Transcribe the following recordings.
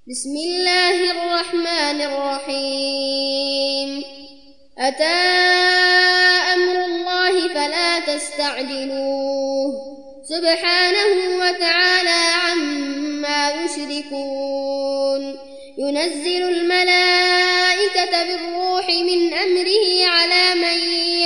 بسم الله الرحمن الرحيم أتى أمر الله فلا تستعجلوه سبحانه وتعالى عما يشركون ينزل الملائكة بالروح من أمره على من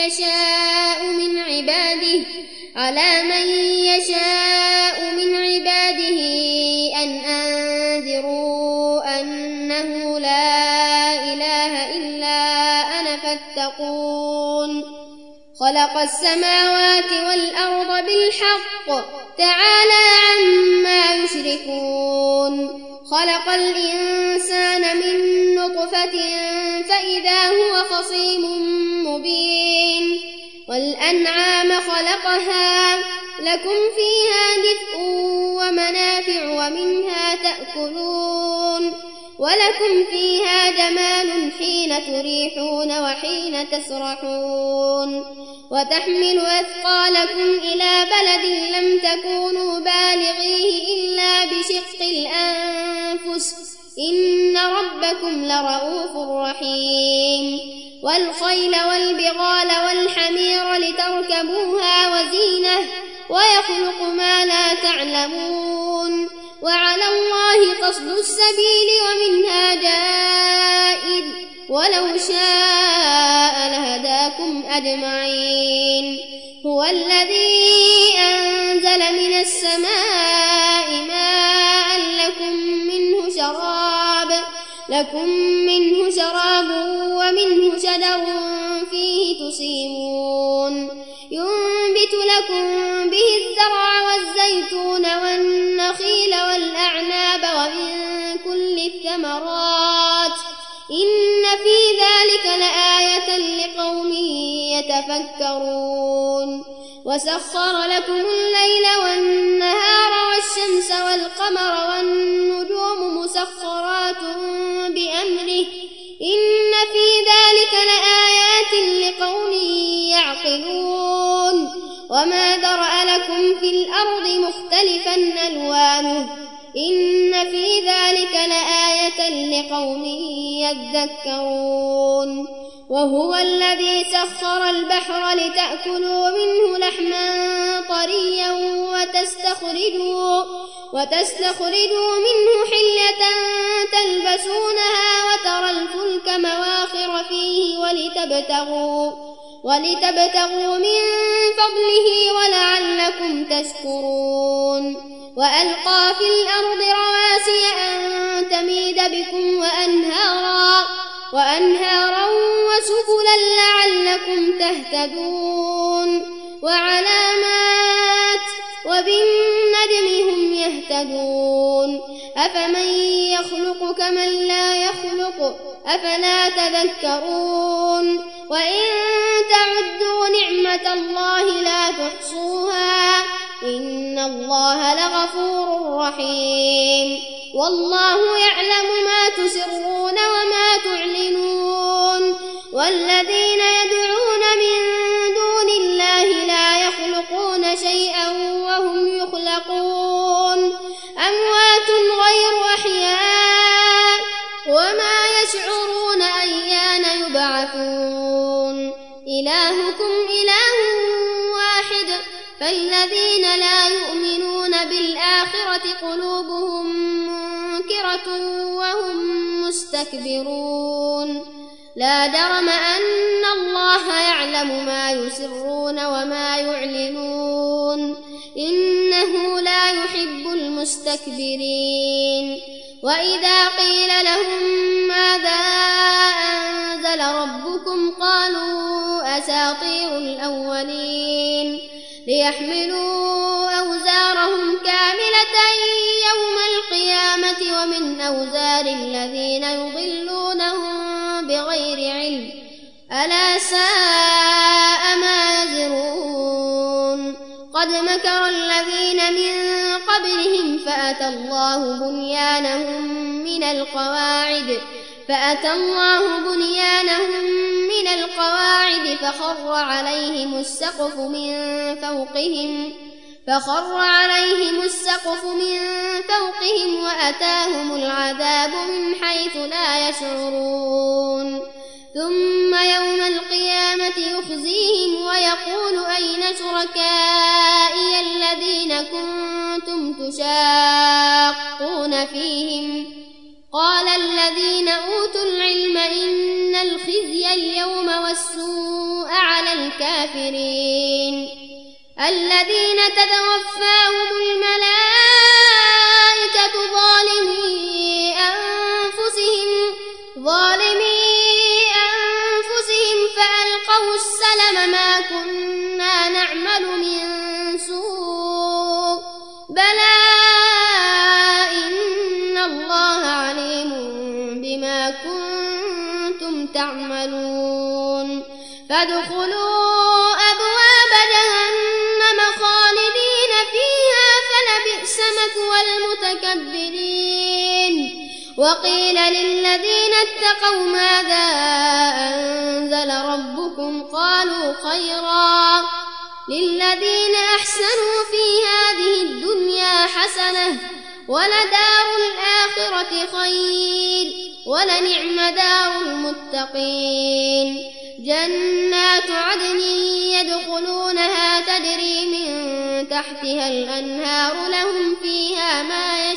يشاء من عباده أن أنذروا أنه لا إله إلا أنا فاتقون خلق السماوات والأرض بالحق تعالى عما يشركون خلق الإنسان من نطفة فإذا هو خصيم مبين والأنعام خلقها لكم فيها دفء ومنافع ومنها تأكلون ولكم فيها جمال حين تريحون وحين تسرحون وتحمل أثقالكم إلى بلد لم تكونوا بالغيه إلا بشق الأنفس إن ربكم لرؤوف رحيم والخيل والبغال والحمير لتركبوها وزينة ويخلق ما لا تعلمون وعلى الله قصد السبيل ومنها جائر ولو شاء لهداكم أجمعين هو الذي أنزل من السماء ماء لكم منه شراب ومنه شجر فيه تسيمون ينبت لكم به الزرع والزيتون والنخيل والأعناب ومن كل الثمرات إن في ذلك لآية لقوم يتفكرون وسخر لكم الليل والنهار والشمس والقمر والنجوم مسخرات بأمره إن في ذلك لآيات لقوم يعقلون وما ذرأ لكم في الأرض مختلفا ألوانه إن في ذلك لآية لقوم يذكرون وهو الذي سخر البحر لتأكلوا منه لحما طريا وتستخرجوا منه حلية تلبسونها وترى الفلك مواخر فيه ولتبتغوا من فضله ولعلكم تشكرون وألقى في الأرض رواسي أن تميد بكم وأنهارا وسبلا لعلكم تهتدون وعلامات وبالنجم هم يهتدون أفمن يخلق كمن لا يخلق أفلا تذكرون وإن تعدوا نعمة الله لا تحصوها إن الله لغفور رحيم والله يعلم ما تسرون وما تعلنون والذين يدعون من دون الله لا يخلقون شيئا وهم يخلقون أموات غير أحياء وما يشعرون أيان يبعثون إلهكم إله واحد فالذين لا يؤمنون بالآخرة قلوبهم منكرة وهم مستكبرون لا جرم أن الله يعلم ما يسرون وما يعلنون إنه لا يحب المستكبرين وإذا قيل لهم ماذا أنزل ربكم قالوا أساطير الأولين ليحملوا أوزارهم كاملة يوم القيامة ومن أوزار الذين يضلونهم بغير علم ألا ساء ما يزرون قد مكر الذين من قبلهم فأتى الله بنيانهم من القواعد فخر عليهم السقف من فوقهم وأتاهم العذاب لا يشعرون ثم يوم القيامة يخزيهم ويقول أين شركائي الذين كنتم تشاقون فيهم قال الذين أوتوا العلم إن الخزي اليوم والسوء على الكافرين الذين تتوفاهم الملائكة ظالمي أنفسهم فألقوا السلم ما كنا نعمل من سوء بلى إن الله عليم بما كنتم تعملون فادخلوا أبواب جهنم خالدين فيها فلبئس مثوى المتكبرين وقيل للذين اتقوا ماذا أنزل ربكم قالوا خيرا للذين أحسنوا في هذه الدنيا حسنة ولدار الآخرة خير ولنعم دار المتقين جنات عدن يدخلونها تجري من تحتها الأنهار لهم فيها ما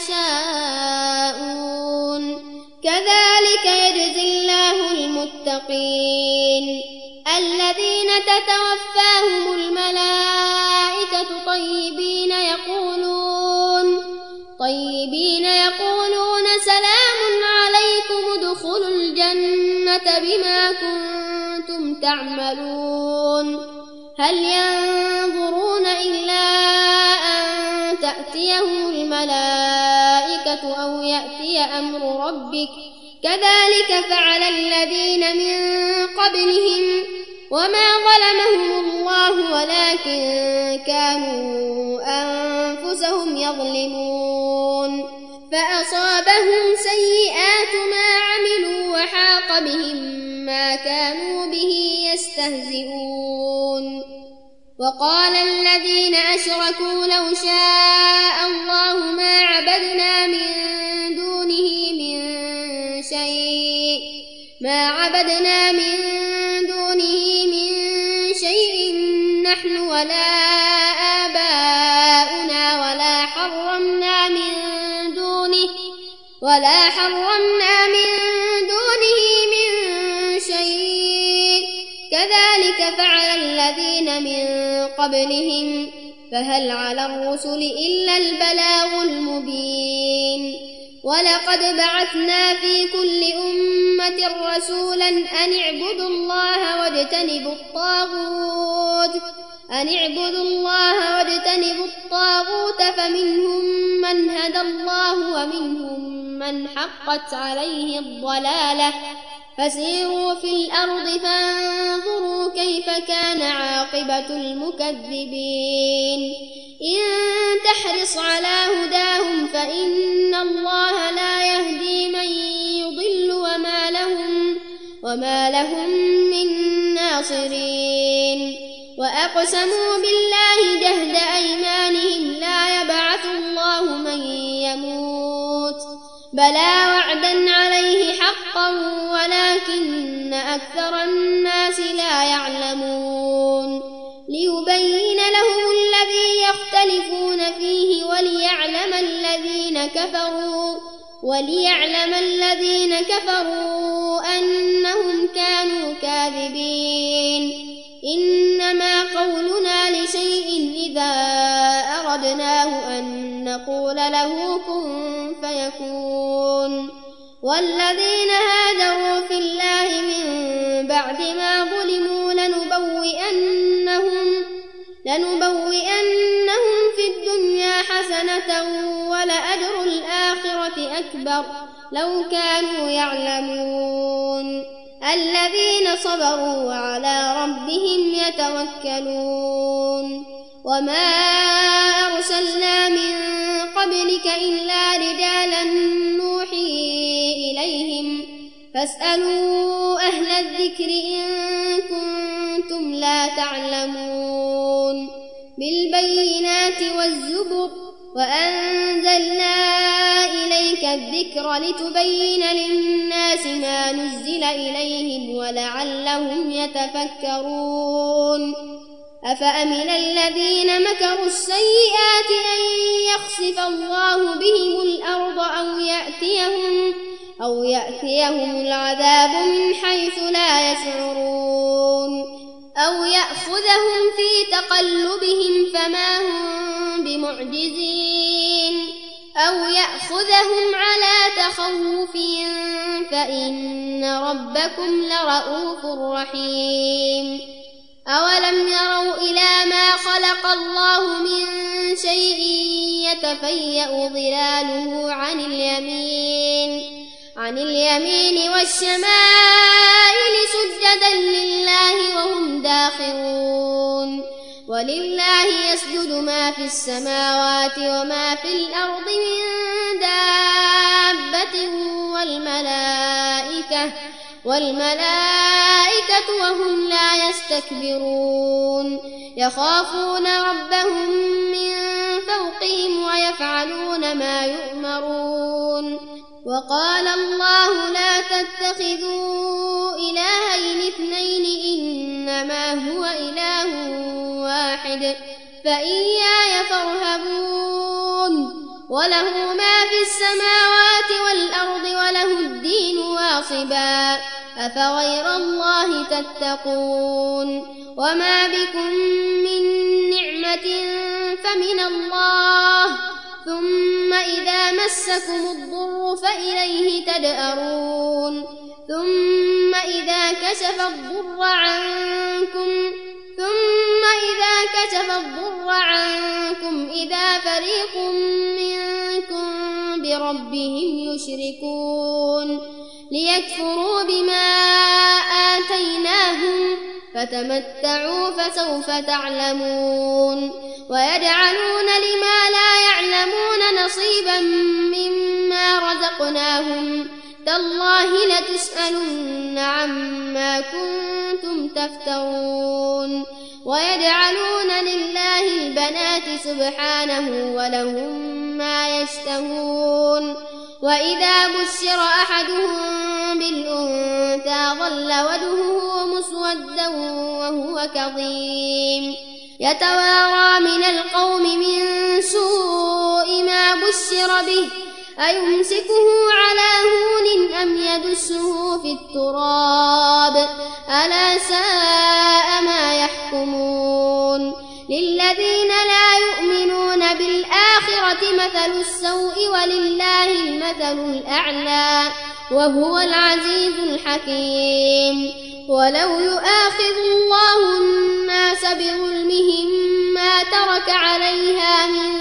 يشاءون كذلك يجزي الله المتقين الذين تتوفاهم الملائكة طيبين يقولون سلام عليكم ادخلوا الجنة بما كنتم تعملون هل ينظرون إلا أن تأتيهم الملائكة أو يأتي أمر ربك كذلك فعل الذين من قبلهم وما ظلمهم الله ولكن كانوا أنفسهم يظلمون فأصابهم سيئات ما عملوا وحاق بهم ما كانوا به يستهزئون وقال الذين أشركوا لو شاء الله ما عبدنا من دونه من شيء نحن ولا آباؤنا ولا حرمنا من دونه من شيء كذلك فعل الذين من قبلهم فهل على الرسل إلا البلاغ المبين ولقد بعثنا في كل أمة رسولا أن اعبدوا الله واجتنبوا الطاغوت فمنهم من هدى الله ومنهم من حقت عليه الضلالة فسيروا في الأرض فانظروا كيف كان عاقبة المكذبين إن تحرص على هداهم فإن الله لا يهدي من يضل وما لهم من ناصرين وأقسموا بالله جهد أيمانهم لا يبعث الله من يموت بلى وعدا عليه حقا ولكن أكثر الناس لا يعلمون ليبين لهم الذي يختلفون فيه وليعلم الذين كفروا أنهم كانوا كاذبين إنما قولنا لشيء إذا أردناه أن نقول له كن فيكون والذين هاجروا في الله من بعد ما ظلموا لنبوئنهم في الدنيا حسنة ولأجر الآخرة أكبر لو كانوا يعلمون الذين صبروا وعلى ربهم يتوكلون وما أرسلنا من قبلك إلا رجالا نوحي إليهم فاسألوا أهل الذكر إن كنتم لا تعلمون بالبينات والزبر وأنزلنا إليك الذكر لتبين للناس ما نزل إليهم ولعلهم يتفكرون أفأمن الذين مكروا السيئات أن يخسف الله بهم الأرض أو يأتيهم العذاب من حيث لا يشعرون أو يأخذهم في تقلبهم فما هم بمعجزين أو يأخذهم على تخوف فإن ربكم لرؤوف رحيم أولم يروا إلى ما خلق الله من شيء يتفيأ ظلاله عن اليمين والشمائل سجدا لله وهم داخرون ولله يسجد ما في السماوات وما في الأرض من دابة والملائكة وهم لا يستكبرون يخافون ربهم من فوقهم ويفعلون ما يؤمرون وقال الله لا تتخذوا إلهين اثنين إنما هو إله واحد فإياي فارهبون وله ما في السماوات والأرض وله الدين واصبا أفغير الله تتقون وما بكم من نعمة فمن الله ثم إذا مسكم الضر فإليه تجأرون ثم إذا كشف الضر عنكم إذا فريق منكم بربهم يشركون ليكفروا بما آتيناهم فتمتعوا فسوف تعلمون ويجعلون لما لا يعلمون نصيبا مما رزقناهم تالله لتسألن عما كنتم تفترون ويجعلون لله البنات سبحانه ولهم ما يشتهون وإذا بشر أحدهم بالأنثى ظل وجهه مسودا وهو كظيم يتوارى من القوم من سوء ما بشر به أيمسكه على هون أم يدسه في التراب ألا ساء ما يحكمون للذين لا يؤمنون بالآخرة مثل السوء ولله المثل الأعلى وهو العزيز الحكيم ولو يؤاخذ الله الناس بظلمهم ما ترك عليها من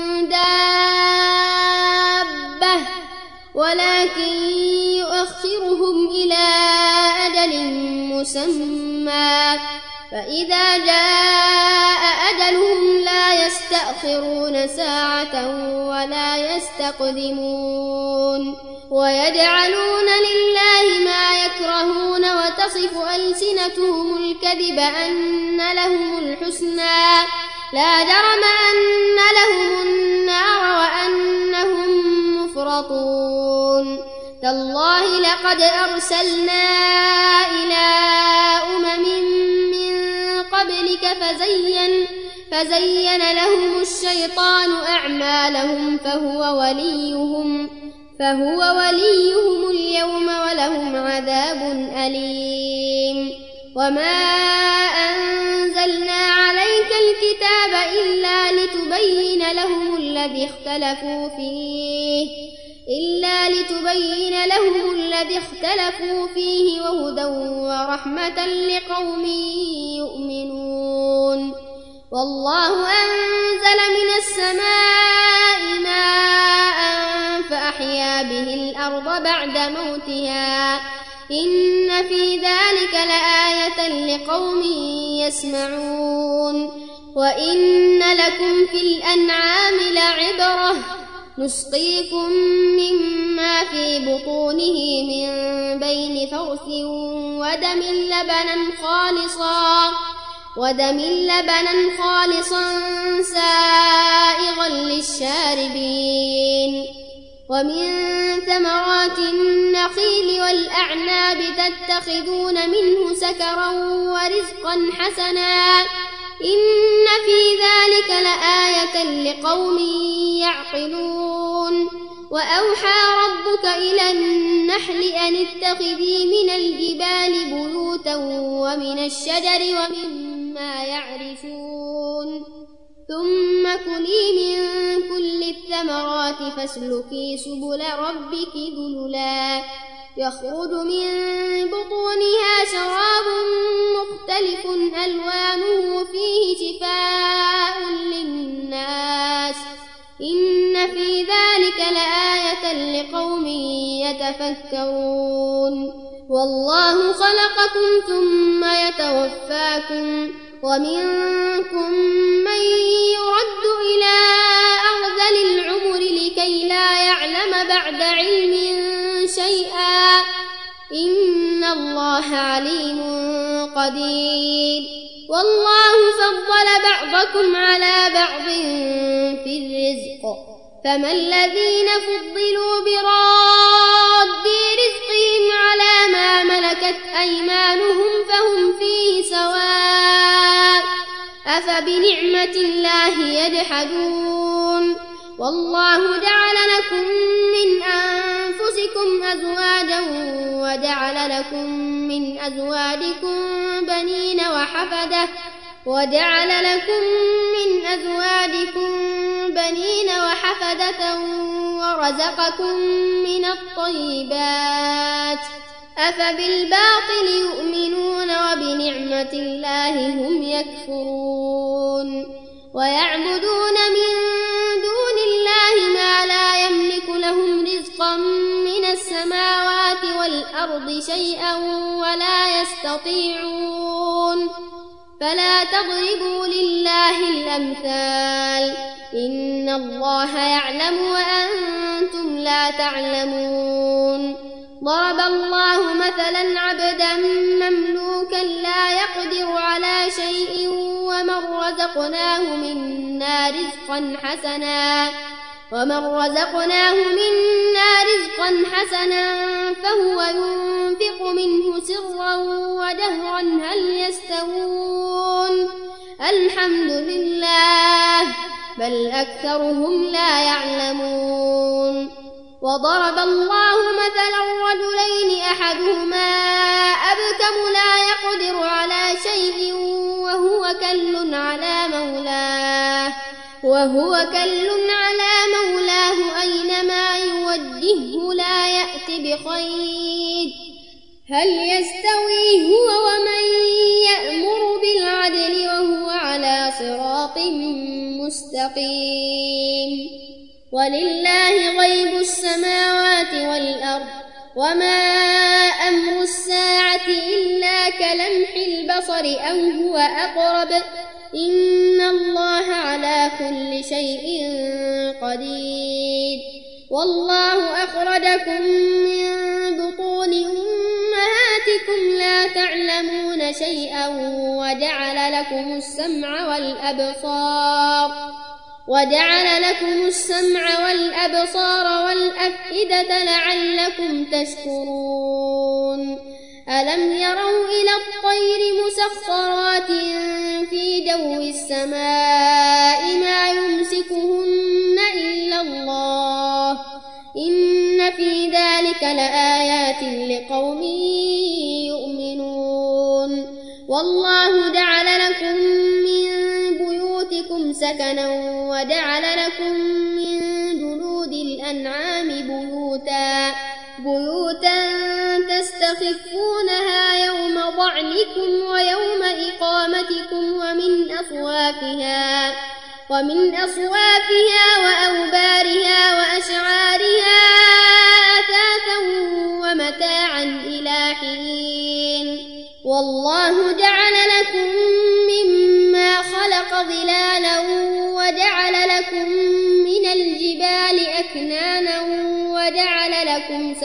دابة ولكن يؤخرهم إلى أجل مسمى فإذا جاء أجلهم لا يستأخرون ساعة ولا يستقدمون ويجعلون لله ما يكرهون وتصف ألسنتهم الكذب أن لهم الحسنى لا جرم أن لهم النار وأنهم مفرطون تالله لقد أرسلنا إلى أمم من قبلك فزين لهم الشيطان أعمالهم فهو وليهم اليوم ولهم عذاب أليم وما أنزلنا عليك الكتاب إلا لتبين لهم الذي اختلفوا فيه وهدى ورحمة لقوم يؤمنون والله أنزل من السماء ماء فأحيا به الأرض بعد موتها إن في ذلك لآية لقوم يسمعون وإن لكم في الأنعام لعبرة نسقيكم مما في بطونه من بين فرث ودم لبنا خالصا سائغا للشاربين ومن ثمرات النخيل والأعناب تتخذون منه سكرا ورزقا حسنا إن في ذلك لآية لقوم يعقلون وأوحى ربك إلى النحل أن اتخذي من الجبال بيوتا ومن الشجر ومما يعرشون ثم كلي من كل الثمرات فاسلكي سبل ربك ذللا يخرج من بطونها شراب مختلف ألوانه فيه شفاء للناس إن في ذلك لآية لقوم يتفكرون والله خلقكم ثم يتوفاكم ومنكم من يرد إلى أرذل العمر لكي لا يعلم بعد علم شيئا إن الله عليم قدير والله فضل بعضكم على بعض في الرزق فما الذين فضلوا براد رزقهم على ما ملكت أيمانهم فهم فيه سواء أفبنعمة الله يجحدون والله جعل لكم من أنفسكم أزواجا وجعل لكم من أزواجكم بنين وحفدة ورزقكم من الطيبات أفبالباطل يؤمنون وبنعمة الله هم يكفرون ويعبدون من دون الله ما لا يملك لهم رزقا من السماوات والأرض شيئا ولا يستطيعون فلا تضربوا لله الأمثال إن الله يعلم وأنتم لا تعلمون ضرب الله مثلا عبدا مملوكا لا يقدر على شيء ومن رزقناه منا رزقا حسنا فهو ينفق منه سرا وجهرا هل يستوون الحمد لله بل أكثرهم لا يعلمون وضرب الله مثلا رجلين أحدهما أبكم لا يقدر على شيء وهو كل على مولاه أينما يوجهه لا يأت بخير هل يستوي هو ومن يأمر بالعدل وهو على صراط مستقيم ولله غيب السماوات والأرض وما أمر الساعة إلا كلمح البصر أو هو أقرب إن الله على كل شيء قدير والله أخرجكم من بطون أمهاتكم لا تعلمون شيئا وجعل لكم السمع والأبصار والأفئدة لعلكم تشكرون ألم يروا إلى الطير مسخرات في جو السماء ما يمسكهن إلا الله إن في ذلك لآيات لقوم يؤمنون والله جعل لكم من بيوتكم سكنا وجعل لكم من جلود الأنعام بيوتا تستخفونها يوم ضعنكم ويوم إقامتكم ومن أصوافها وأوبارها وأشعارها أثاثا ومتاعا إلى حين والله جعل لكم مما خلق ظلالا وجعل لكم من الجبال أكنانا وجعل لكم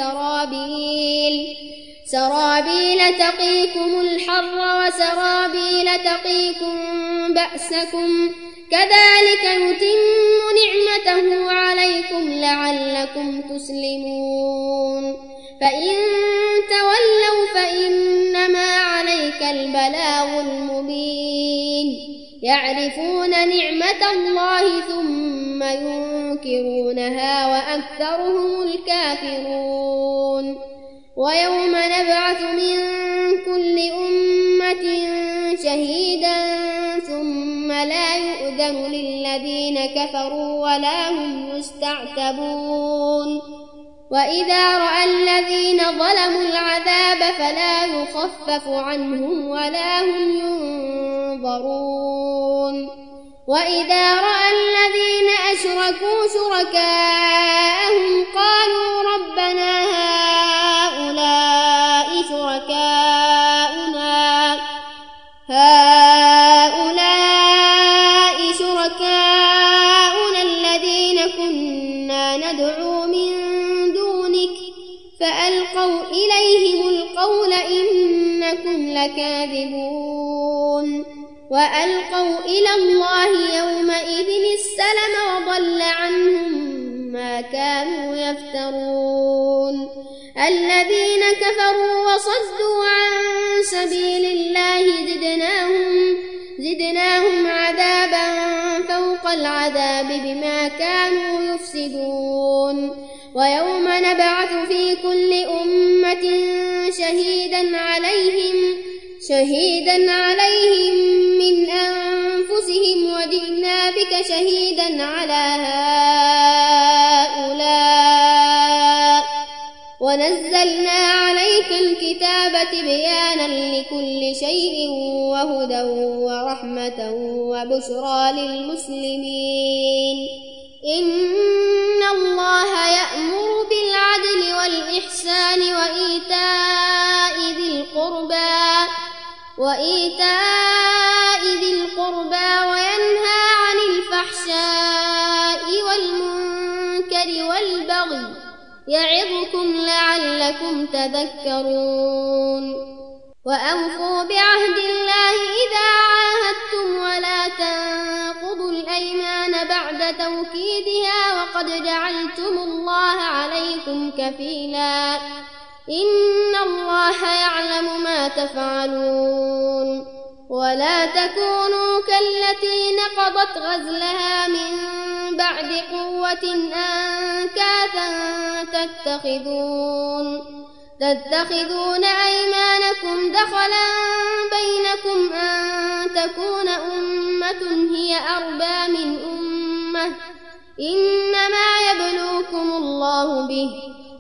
سرابيل تقيكم الحر وسرابيل تقيكم بأسكم كذلك يتم نعمته عليكم لعلكم تسلمون فإن تولوا فإنما عليك البلاغ المبين يعرفون نعمة الله ثم ينكرونها وأكثرهم الكافرون ويوم نبعث من كل أمة شهيدا ثم لا يؤذن للذين كفروا ولا هم يستعتبون وإذا رأى الذين ظلموا العذاب فلا يخفف عنهم ولا هم ينظرون وإذا رأى الذين أشركوا شركاءهم قالوا ربنا هؤلاء شركاؤنا الذين كنا ندعو من دونك فألقوا إليهم القول إنكم لكاذبون وألقوا إلى الله يومئذ السلم وضل عنهم ما كانوا يفترون الذين كفروا وصدوا عن سبيل الله زدناهم عذابا فوق العذاب بما كانوا يفسدون ويوم نبعث في كل أمة شهيدا عليهم من أنفسهم وجئنا بك شهيدا على هؤلاء ونزلنا عليك الكتاب تبيانا لكل شيء وهدى ورحمة وبشرى للمسلمين إن الله يأمر بالعدل والإحسان وإيتاء ذي القربى وينهى عن الفحشاء والمنكر والبغي يعظكم لعلكم تذكرون وأوفوا بعهد الله إذا عاهدتم ولا تنقضوا الأيمان بعد توكيدها وقد جعلتم الله عليكم كفيلا إن الله يعلم ما تفعلون ولا تكونوا كالتي نقضت غزلها من بعد قوة أنكاثا تتخذون أيمانكم دخلا بينكم أن تكون أمة هي أربى من أمة إنما يبلوكم الله به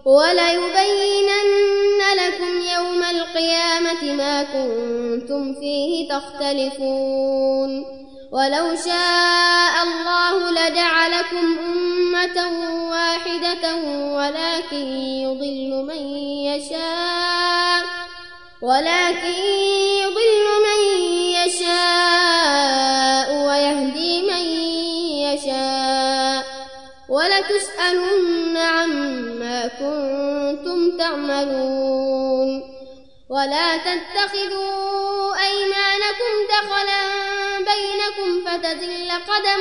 وليبينن لكم يوم القيامة ما كنتم فيه تختلفون ولو شاء الله لجعلكم أمة واحدة ولكن يضل من يشاء ويهدي من يشاء ولتسألن عما كنتم تعملون ولا تتخذوا أيمانكم دخلا بينكم فتزل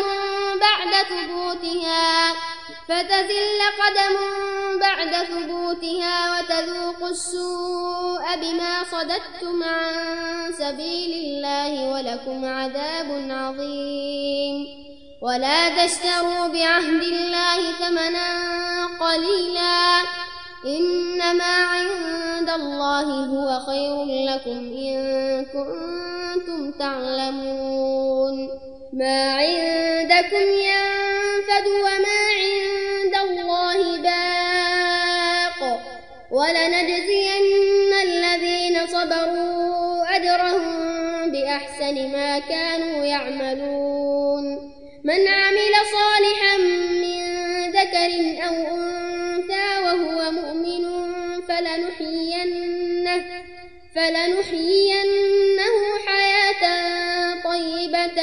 قدم بعد ثبوتها وتذوقوا السوء بما صددتم عن سبيل الله ولكم عذاب عظيم ولا تشتروا بعهد الله ثمنا قليلا إنما عند الله هو خير لكم إن كنتم تعلمون ما عندكم ينفد وما عند الله باق ولنجزين الذين صبروا أجرهم بأحسن ما كانوا يعملون من عمل صالحا من ذكر أو أنثى وهو مؤمن فلنحيينه حياة طيبة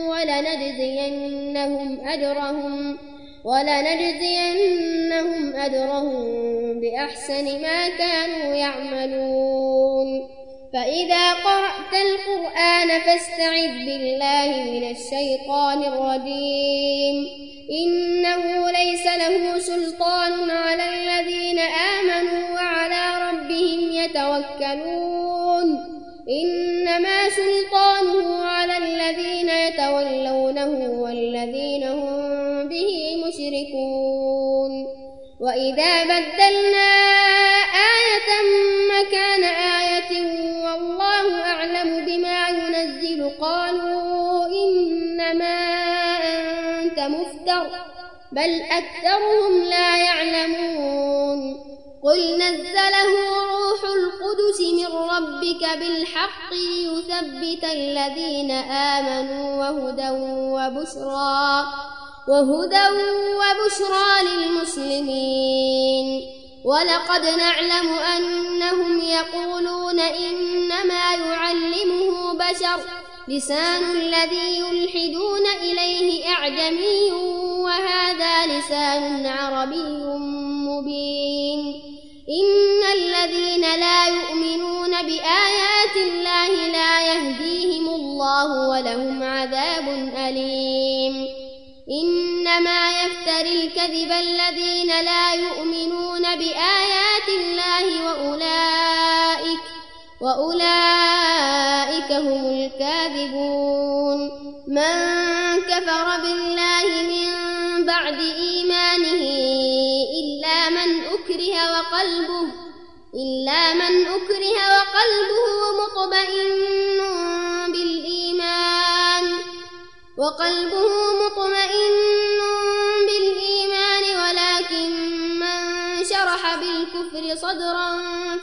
ولنجزينهم أجرهم بأحسن ما كانوا يعملون فإذا قرأت القرآن فاستعذ بالله من الشيطان الرجيم إنه ليس له سلطان على الذين آمنوا وعلى ربهم يتوكلون إنما سلطانه على الذين يتولونه والذين هم به مشركون وإذا بدلنا آية مكان آية والله أعلم بما ينزل قالوا إنما أنت مفتر بل أكثرهم لا يعلمون قل نزله روح القدس من ربك بالحق ليثبت الذين آمنوا وهدى وبشرى للمسلمين ولقد نعلم أنهم يقولون إنما يعلمه بشر لسان الذي يلحدون إليه أعجمي وهذا لسان عربي مبين إن الذين لا يؤمنون بآيات الله لا يهديهم الله ولهم عذاب أليم إنما يفتري الكذب الذين لا يؤمنون بآيات الله وأولئك هم الكاذبون من كفر بالله من بعد إيمانه إلا من أكره وقلبه مطمئن بالإيمان ولكن من شرح بالكفر صدرا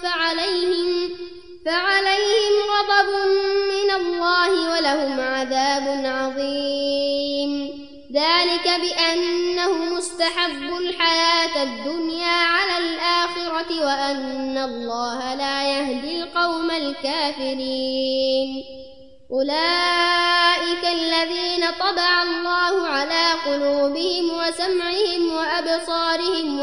فعليهم غضب من الله ولهم عذاب عظيم ذلك بأنهم استحبوا الحياة الدنيا على الآخرة وأن الله لا يهدي القوم الكافرين أولئك الذين طبع الله على قلوبهم وسمعهم وأبصارهم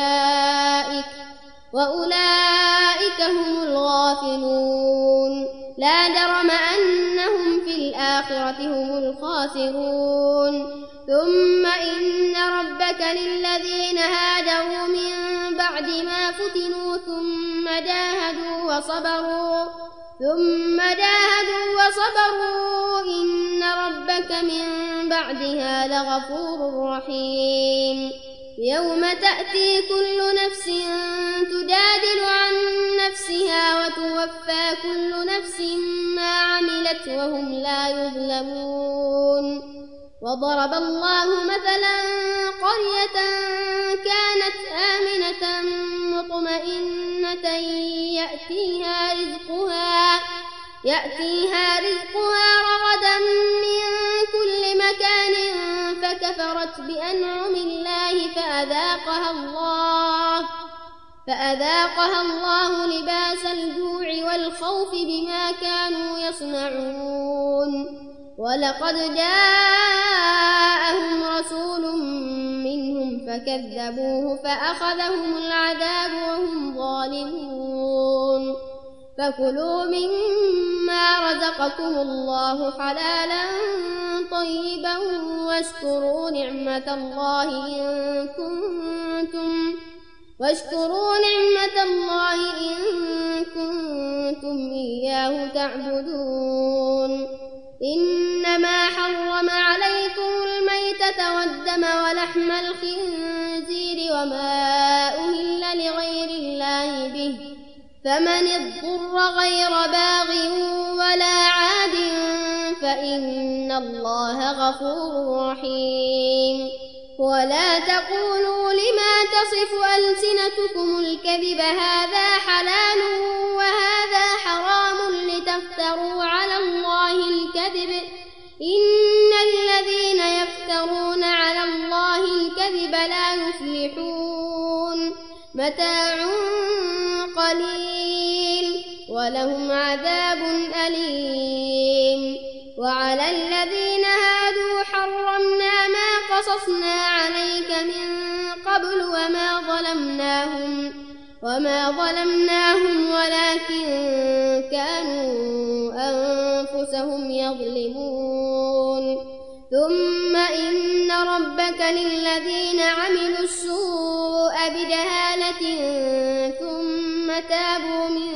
وأولئك هم الغافلون لا جرم أنهم في الآخرة هم الخاسرون ثم إن ربك للذين هاجروا من بعد ما فتنوا ثم جاهدوا وصبروا إن ربك من بعدها لغفور رحيم يوم تأتي كل نفس تجادل عن نفسها وتوفى كل نفس ما عملت وهم لا يظلمون وضرب الله مثلا قرية كانت آمنة مطمئنة يأتيها رزقها رغدا من كل مكان فكفرت بأنعم الله فأذاقها الله لباس الجوع والخوف بما كانوا يصنعون ولقد جاءهم رسول منهم فكذبوه فأخذهم العذاب وهم ظالمون فكلوا مما رزقكم الله حلالا طيبا واشكروا نعمة الله إن كنتم إياه تعبدون إنما حرم عليكم الميتة والدم ولحم الخنزير وما أهل لغير الله به فمن اضطر غير باغ ولا عاد فإن الله غفور رحيم ولا تقولوا لما تصف ألسنتكم الكذب هذا حلال وهذا حرام لتفتروا على الله الكذب إن الذين يفترون على الله الكذب لا يفلحون متاع قليل ولهم عذاب أليم وعلى الذين هادوا حرمنا ما قصصنا عليك من قبل وما ظلمناهم ولكن كانوا أنفسهم يظلمون ثم إن ربك للذين عملوا السوء بجهالة ثم تابوا من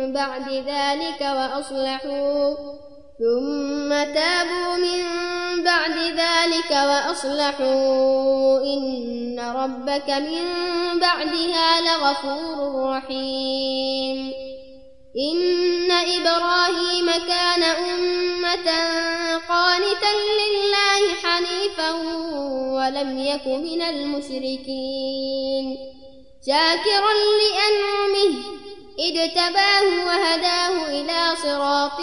بعد ذلك وأصلحوا إن ربك من بعدها لغفور رحيم إن إبراهيم كان أمة قانتا لله حنيفا ولم يك من المشركين شاكرا لأنعمه اجتباه وهداه إلى صراط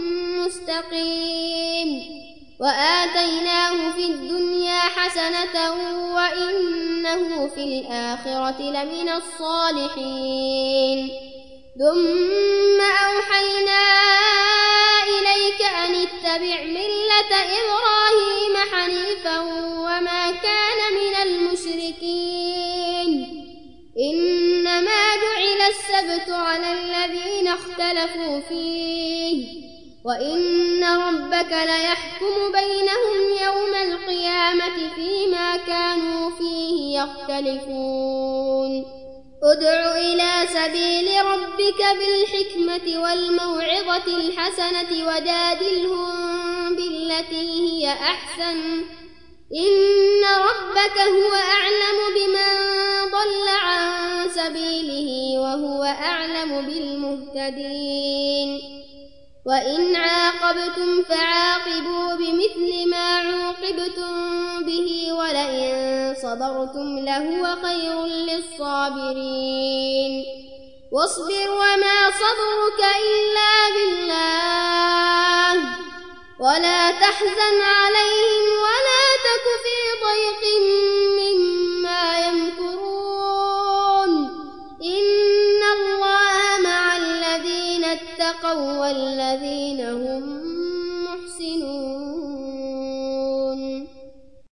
مستقيم وآتيناه في الدنيا حسنة وإنه في الآخرة لمن الصالحين ثم أوحينا إليك أن اتبع ملة إبراهيم حنيفا وما كان من المشركين إنما جعل السبت على الذين اختلفوا فيه وإن ربك ليحكم بينهم يوم القيامة فيما كانوا فيه يختلفون ادع إلى سبيل ربك بالحكمة والموعظة الحسنة وجادلهم بالتي هي أحسن إن ربك هو أعلم بمن ضل عن سبيله وهو أعلم بالمهتدين وإن عاقبتم فعاقبوا بمثل ما عوقبتم به ولئن صبرتم لهو خير للصابرين واصبر وما صبرك إلا بالله ولا تحزن عليهم ولا تك في ضيق مما يمكرون إن الله مع الذين اتقوا والذين هم